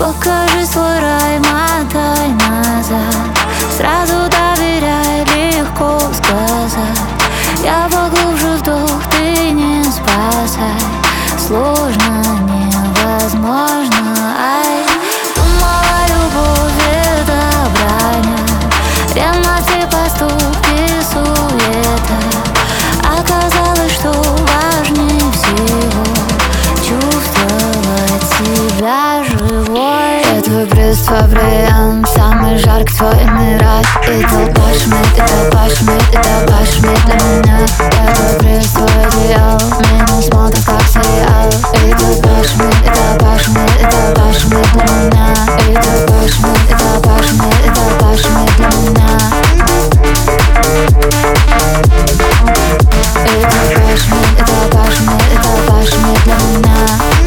Покажи свой рай, мотай назад. Сразу доверяй, легко сказать. Я поглубже вдох, ты не спасай. Сложно, невозможно, ай. Думала, любовь — это броня, ревность и поступки — суета. Оказалось, что важнее всего чувствовать себя живой. Я твой брест во время, самый жаркий твой мираж. И толпаш мид, и толпаш мид, и толпаш мид для меня. Я твой брест, твой одеял, меня смотрит как сериал. И толпаш мид, и толпаш мид, и толпаш мид для меня. И толпаш мид, и толпаш мид, и толпаш мид для меня. И толпаш мид, и толпаш мид, и толпаш мид для меня.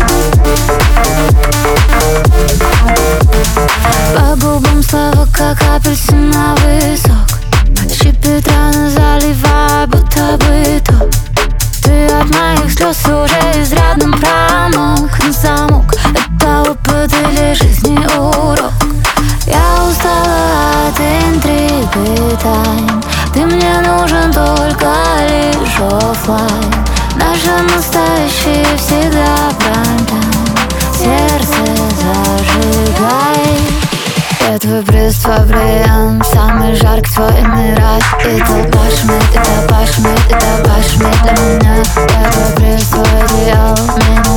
По губам слова, как апельсиновый сок. Щипит раны, заливая, будто бы ток. Ты от моих слез уже изрядно промок. На замок — это опыт или жизни урок. Я устала от интриг и тайн. Ты мне нужен только лишь оффлайн. Наше настоящее всегда прайм-тайм. Сердце зажигай. Я твой брест во время, самый жаркий твой мираж. И толпаш мид, и толпаш мид, и толпаш мид для меня. Я твой брест, твой одеял, меня